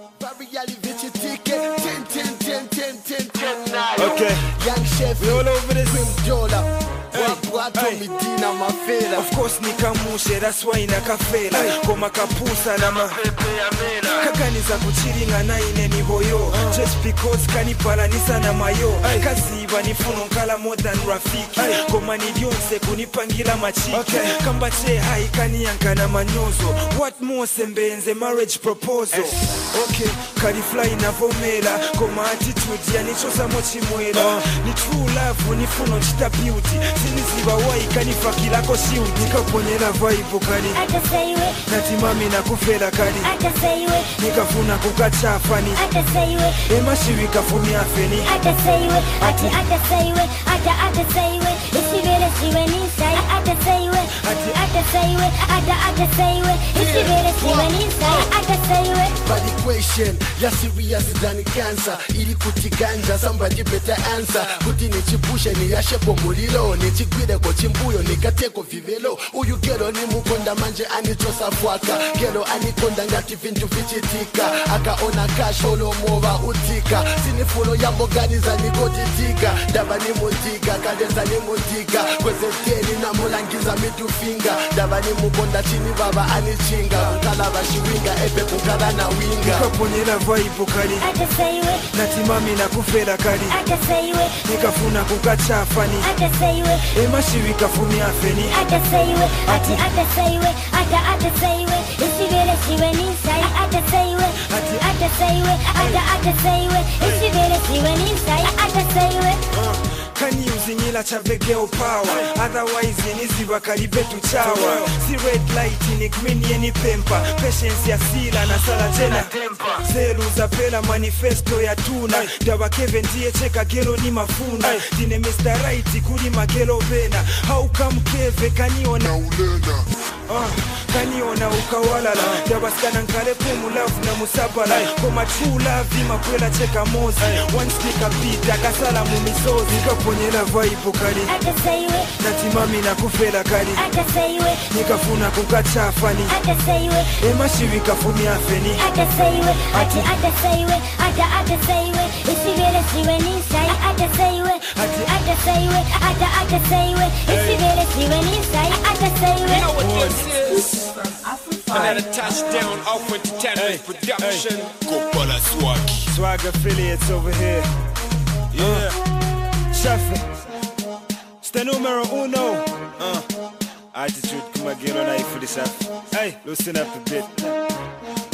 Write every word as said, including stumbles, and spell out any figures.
Okay, Young chef, we all over this. Hey. Of course nikamushe, that's why nakafela. Koma kapusa na ma kakaniza kuchiringa na ine ni boyo. Just because kanipalanisa na mayo. Kaziba nifuno nkala more than rafiki. Koma ni dionse kunipangila machiki. Kambache hai kaniyanka na manyozo. What more sembenze marriage proposal. Okay, kalifly na vomela. Koma attitude ya nichosa mochi mwela. Ni true love nifuno chita beauty. Siniziba wai kanifa kila koshiu. Nikaponyela vibe kani natimami na kufela kani nikafuna kukachafani ema shirika fumi afeni ataseiwe ati ataseiwe ata ataseiwe isibele siwe nisai ataseiwe ati ataseiwe ata ataseiwe isibele siwe nisai ataseiwe. Bad equation ya serious than cancer ili kutiganja somebody better answer kuti nichipushe ni yashepo mulilo nichigwide ko chimbuyo nikateko vivelo uyu gero ni mukonda manje anichosa fwaka gero anikonda ngati vintu vichitika akaona kasholo mova utika sinifuno yamboganiza nikotitika daba ni mutika kadeza ni mutika kweze teni na mulangiza midufinga daba ni mukonda chini baba anichinga kukala bashiwinga epe kukala na winga nikaponyela vibe kali ataseiwe natimami na kufela kali ataseiwe nikafuna kukachafani ataseiwe ema shirika fumi afeni ataseiwe ati ataseiwe ata ataseiwe isibele siwe nisai ataseiwe ati ataseiwe ata ataseiwe isibele siwe nisai ataseiwe. Kani uzinyila chave girl power otherwise niziba karibetu chawa si red light ni green yeni pempa patience ya sila na sala tena zeru za pela manifesto ya tuna dawa Kevin ndiye cheka gelo ni mafuna dine mister Right kuri magelo bena how come Keve kaniona ulena uh, kaniona ukawalala dawa skana nkale pemu love na musabala koma true love makwela cheka mozi one stick a beat akasala mumisozi nikaponyela vibe kali ataseiwe natimami na kufela kali ataseiwe nikafuna kukachafani ataseiwe ema shirika fumi afeni ataseiwe ati ataseiwe ata ataseiwe isibele siwe nisai ataseiwe ati ataseiwe ata ataseiwe isibele siwe nisai ataseiwe. You know what this is? Another touchdown off entertainment production. Kopala Swaggy. Swag affiliates over here. Yeah. Shafi. Sta numero uno. Uh. Attitude, come on, get on for this. Hey, loosen up a bit.